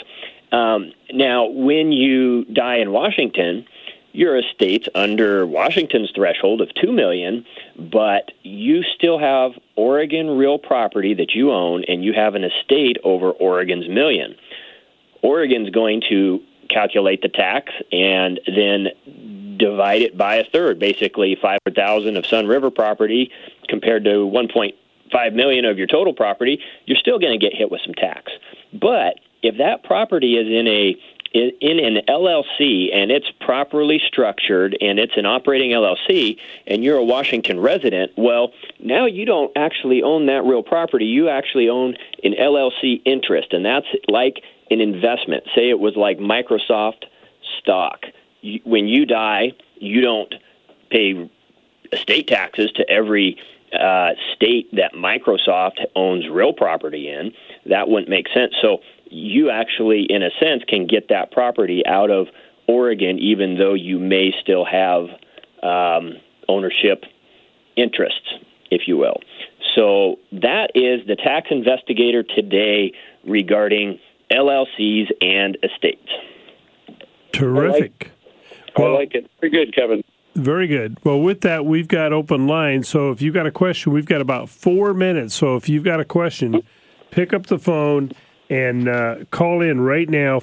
[SPEAKER 9] Now, when you die in Washington, your estate's under Washington's threshold of $2 million, but you still have Oregon real property that you own, and you have an estate over Oregon's $1 million. Oregon's going to calculate the tax and then divide it by a third, basically $500,000 of Sun River property compared to $1.5 million of your total property. You're still going to get hit with some tax. But if that property is in an LLC and it's properly structured and it's an operating LLC and you're a Washington resident, well, now you don't actually own that real property. You actually own an LLC interest, and that's like an investment. Say it was like Microsoft stock. When you die, you don't pay estate taxes to every state that Microsoft owns real property in. That wouldn't make sense. So you actually, in a sense, can get that property out of Oregon, even though you may still have ownership interests, if you will. So that is the tax investigator today regarding LLCs and estates.
[SPEAKER 2] Terrific.
[SPEAKER 6] I like it. Very good, Kevin.
[SPEAKER 2] Very good. Well, with that, we've got open lines. So if you've got a question, we've got about 4 minutes. So if you've got a question, pick up the phone and call in right now,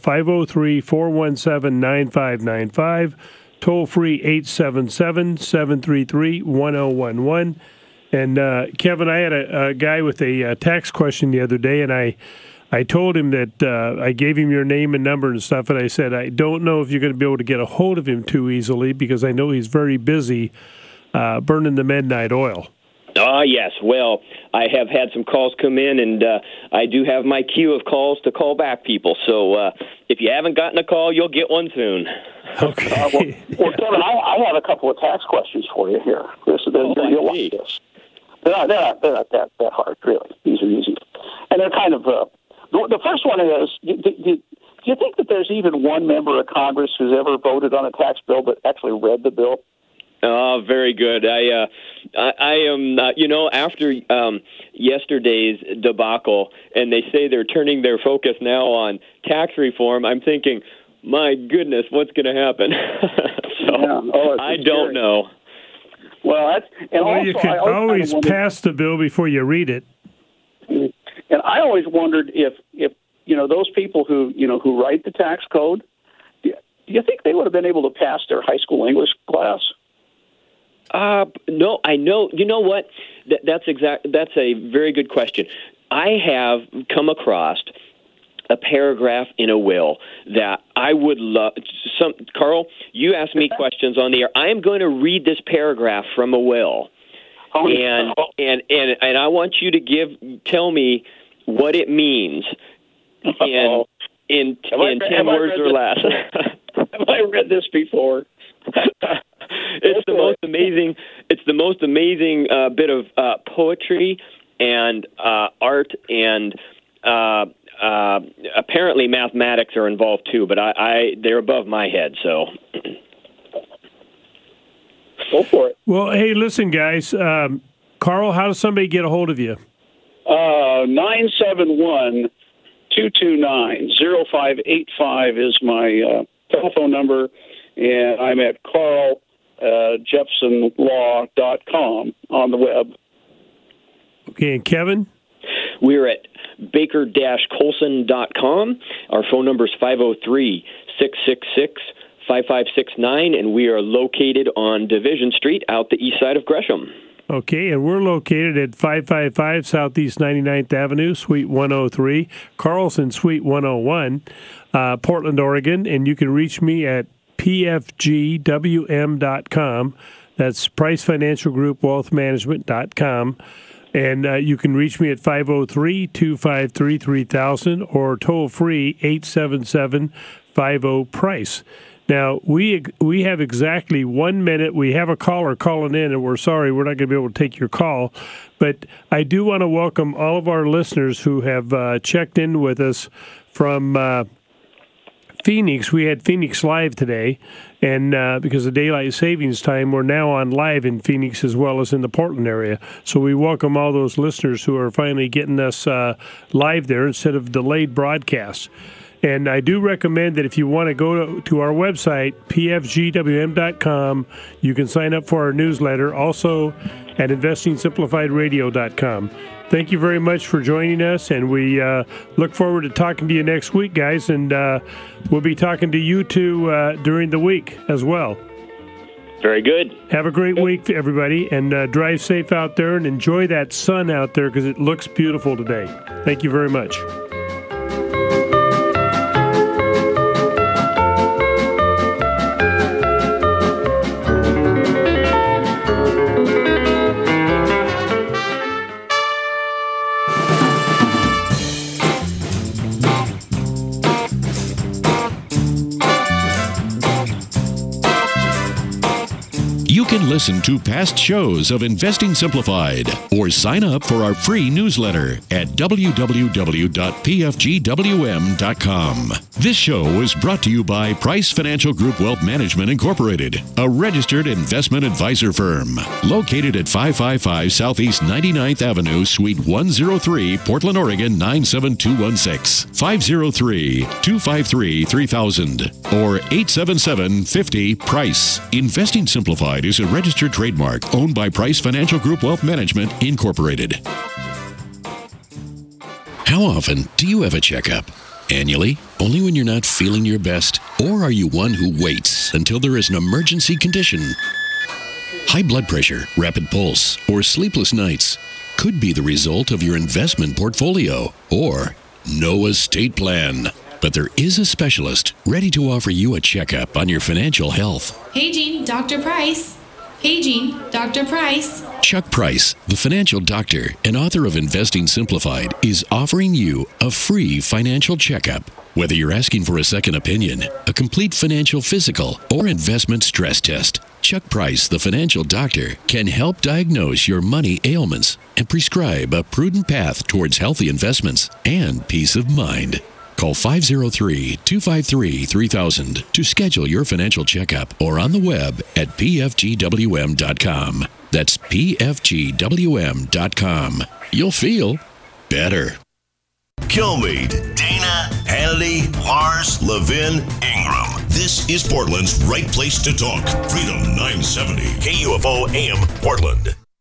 [SPEAKER 2] 503-417-9595, toll-free 877-733-1011. And, Kevin, I had a guy with a tax question the other day, and I told him that I gave him your name and number and stuff, and I said, I don't know if you're going to be able to get a hold of him too easily because I know he's very busy burning the midnight oil.
[SPEAKER 9] Yes. Well, I have had some calls come in, and I do have my queue of calls to call back people. So if you haven't gotten a call, you'll get one soon.
[SPEAKER 2] Okay.
[SPEAKER 6] Well, Kevin, I have a couple of tax questions for you here. You'll like this. They're not that hard, really. These are easy. And they're kind of... the first one is, do you think that there's even one member of Congress who's ever voted on a tax bill that actually read the bill?
[SPEAKER 9] Oh, very good. I am, after yesterday's debacle, and they say they're turning their focus now on tax reform, I'm thinking, my goodness, what's going to happen? I don't know.
[SPEAKER 6] Well,
[SPEAKER 2] you can always pass the bill before you read it.
[SPEAKER 6] And I always wondered if those people who write the tax code, do you think they would have been able to pass their high school English class?
[SPEAKER 9] No, I know. You know what? That's a very good question. I have come across a paragraph in a will that I would love. Carl, you asked me questions on the air. I am going to read this paragraph from a will, and I want you to tell me what it means in 10 words or less.
[SPEAKER 6] Have I read this before?
[SPEAKER 9] It's the most amazing. It's the most amazing bit of poetry and art, and apparently mathematics are involved too. But they're above my head, so
[SPEAKER 6] go for it.
[SPEAKER 2] Well, hey, listen, guys. Carl, how does somebody get a hold of you?
[SPEAKER 6] 971-229-0585 is my telephone number, and I'm at carljepsonlaw.com on the web.
[SPEAKER 2] Okay, and Kevin?
[SPEAKER 9] We're at baker-colson.com. Our phone number is 503-666-5569, and we are located on Division Street out the east side of Gresham.
[SPEAKER 2] Okay, and we're located at 555 Southeast 99th Avenue, Suite 103, Carlson, Suite 101, Portland, Oregon, and you can reach me at pfgwm.com. That's Price Financial Group Wealth Management.com. And you can reach me at 503-253-3000 or toll-free 877-50-PRICE. Now, we have exactly 1 minute. We have a caller calling in, and we're sorry we're not going to be able to take your call. But I do want to welcome all of our listeners who have checked in with us from Phoenix. We had Phoenix Live today, and because of daylight savings time, we're now on live in Phoenix as well as in the Portland area. So we welcome all those listeners who are finally getting us live there instead of delayed broadcasts. And I do recommend that if you want to go to our website, pfgwm.com, you can sign up for our newsletter, also at investingsimplifiedradio.com. Thank you very much for joining us, and we look forward to talking to you next week, guys, and we'll be talking to you too during the week as well.
[SPEAKER 9] Very good.
[SPEAKER 2] Have a great week, everybody, and drive safe out there and enjoy that sun out there because it looks beautiful today. Thank you very much.
[SPEAKER 1] You can listen to past shows of Investing Simplified or sign up for our free newsletter at www.pfgwm.com. This show is brought to you by Price Financial Group Wealth Management Incorporated, a registered investment advisor firm located at 555 Southeast 99th Avenue, Suite 103, Portland, Oregon 97216, 503-253-3000 or 877-50-PRICE. Investing Simplified is a registered trademark owned by Price Financial Group Wealth Management, Incorporated. How often do you have a checkup? Annually? Only when you're not feeling your best? Or are you one who waits until there is an emergency condition? High blood pressure, rapid pulse, or sleepless nights could be the result of your investment portfolio or no estate plan. But there is a specialist ready to offer you a checkup on your financial health.
[SPEAKER 15] Paging Dr. Price. Paging Dr. Price.
[SPEAKER 1] Chuck Price, the financial doctor and author of Investing Simplified, is offering you a free financial checkup. Whether you're asking for a second opinion, a complete financial physical, or investment stress test, Chuck Price, the financial doctor, can help diagnose your money ailments and prescribe a prudent path towards healthy investments and peace of mind. Call 503-253-3000 to schedule your financial checkup or on the web at pfgwm.com. That's pfgwm.com. You'll feel better.
[SPEAKER 16] Kilmeade, Dana, Hannity, Mars, Levin, Ingram. This is Portland's right place to talk. Freedom 970, KUFO AM, Portland.